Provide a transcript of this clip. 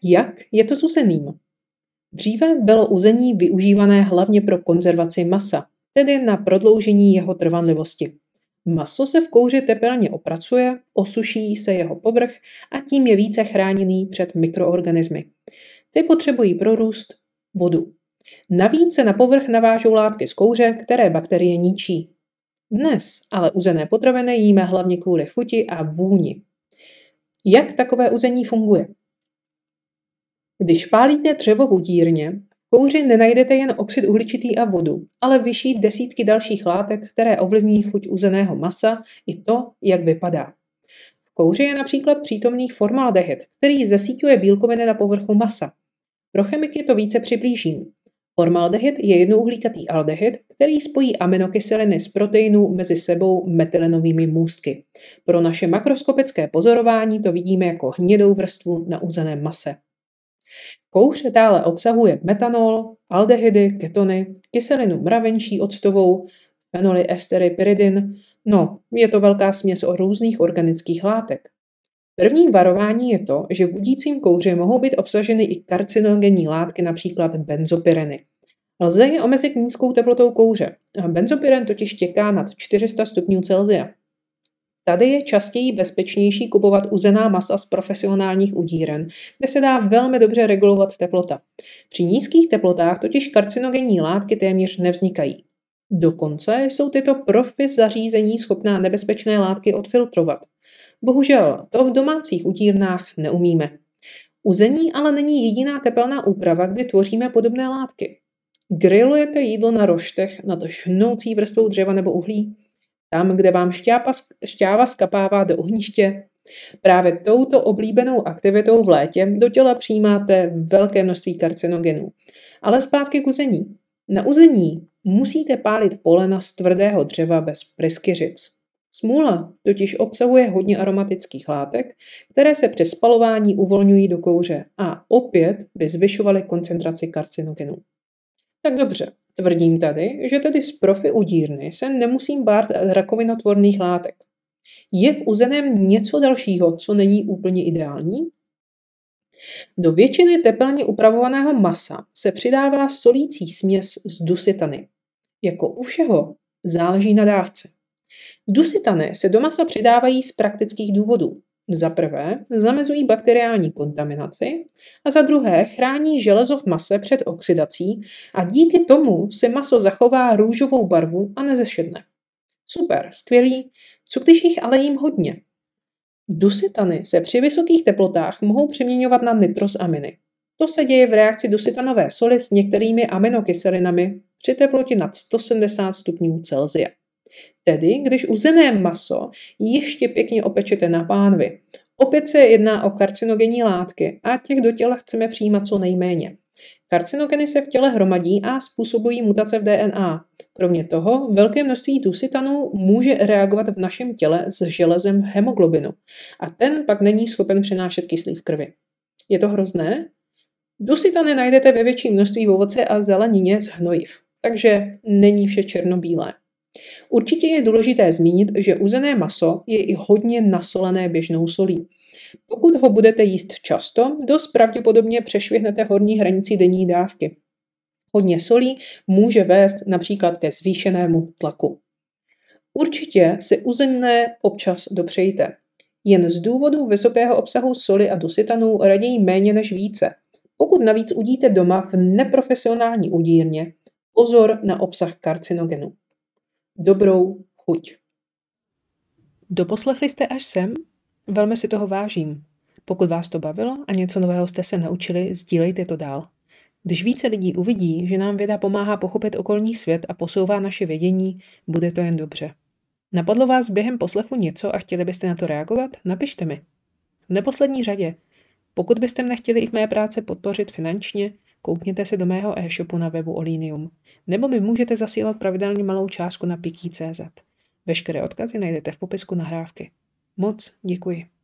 Jak je to s uzeným? Dříve bylo uzení využívané hlavně pro konzervaci masa, tedy na prodloužení jeho trvanlivosti. Maso se v kouři tepelně opracuje, osuší se jeho povrch a tím je více chráněný před mikroorganismy. Ty potřebují pro růst vodu. Navíc se na povrch navážou látky z kouře, které bakterie ničí. Dnes ale uzené potraviny jíme hlavně kvůli chuti a vůni. Jak takové uzení funguje? Když pálíte dřevo v udírně, v kouři nenajdete jen oxid uhličitý a vodu, ale vyšší desítky dalších látek, které ovlivňují chuť uzeného masa i to, jak vypadá. V kouři je například přítomný formaldehyd, který zesíťuje bílkoviny na povrchu masa. Pro chemiky to více přiblížím. Formaldehyd je jednouhlíkatý aldehyd, který spojí aminokyseliny z proteinů mezi sebou metylenovými můstky. Pro naše makroskopické pozorování to vidíme jako hnědou vrstvu na uzeném mase. Kouř dále obsahuje metanol, aldehydy, ketony, kyselinu mravenčí octovou, fenoly, estery, pyridin. No, je to velká směs o různých organických látek. První varování je to, že v budícím kouři mohou být obsaženy i karcinogenní látky, například benzopyreny. Lze je omezit nízkou teplotou kouře. Benzopyren totiž těká nad 400 stupňů Celsia. Tady je častěji bezpečnější kupovat uzená masa z profesionálních udíren, kde se dá velmi dobře regulovat teplota. Při nízkých teplotách totiž karcinogenní látky téměř nevznikají. Dokonce jsou tyto profi zařízení schopná nebezpečné látky odfiltrovat. Bohužel to v domácích udírnách neumíme. Uzení ale není jediná tepelná úprava, kdy tvoříme podobné látky. Grillujete jídlo na roštech nad žhnoucí vrstvou dřeva nebo uhlí? Tam, kde vám šťáva skapává do ohniště? Právě touto oblíbenou aktivitou v létě do těla přijímáte velké množství karcinogenů. Ale zpátky k uzení. Na uzení musíte pálit polena z tvrdého dřeva bez pryskyřic. Smůla totiž obsahuje hodně aromatických látek, které se při spalování uvolňují do kouře a opět by zvyšovaly koncentraci karcinogenů. Tak dobře, tvrdím tady, že tedy z profi udírny se nemusím bát rakovinotvorných látek. Je v uzeném něco dalšího, co není úplně ideální? Do většiny tepelně upravovaného masa se přidává solící směs z dusitany. Jako u všeho záleží na dávce. Dusitany se do masa přidávají z praktických důvodů. Za prvé zamezují bakteriální kontaminaci a za druhé chrání železo v mase před oxidací a díky tomu se maso zachová růžovou barvu a nezešedne. Super, skvělý, co když jich ale jím hodně? Dusitany se při vysokých teplotách mohou přeměňovat na nitrosaminy. To se děje v reakci dusitanové soli s některými aminokyselinami při teplotě nad 170 stupňů Celsia. Tedy, když uzené maso ještě pěkně opečete na pánvi. Opět se jedná o karcinogenní látky a těch do těla chceme přijímat co nejméně. Karcinogeny se v těle hromadí a způsobují mutace v DNA. Kromě toho, velké množství dusitanů může reagovat v našem těle s železem v hemoglobinu a ten pak není schopen přenášet kyslík v krvi. Je to hrozné? Dusitany najdete ve větším množství v ovoci a zelenině z hnojiv, takže není vše černobílé. Určitě je důležité zmínit, že uzené maso je i hodně nasolené běžnou solí. Pokud ho budete jíst často, dost pravděpodobně přešvihnete horní hranici denní dávky. Hodně solí může vést například ke zvýšenému tlaku. Určitě si uzené občas dopřejte. Jen z důvodu vysokého obsahu soli a dusitanů raději méně než více. Pokud navíc udíte doma v neprofesionální udírně, pozor na obsah karcinogenů. Dobrou chuť. Doposlechli jste až sem? Velmi si toho vážím. Pokud vás to bavilo a něco nového jste se naučili, sdílejte to dál. Když více lidí uvidí, že nám věda pomáhá pochopit okolní svět a posouvá naše vědění, bude to jen dobře. Napadlo vás během poslechu něco a chtěli byste na to reagovat? Napište mi. V neposlední řadě, pokud byste mne chtěli i v mé práci podpořit finančně, koukněte se do mého e-shopu na webu Olinium, nebo mi můžete zasílat pravidelně malou částku na Piki.cz. Veškeré odkazy najdete v popisku nahrávky. Moc děkuji.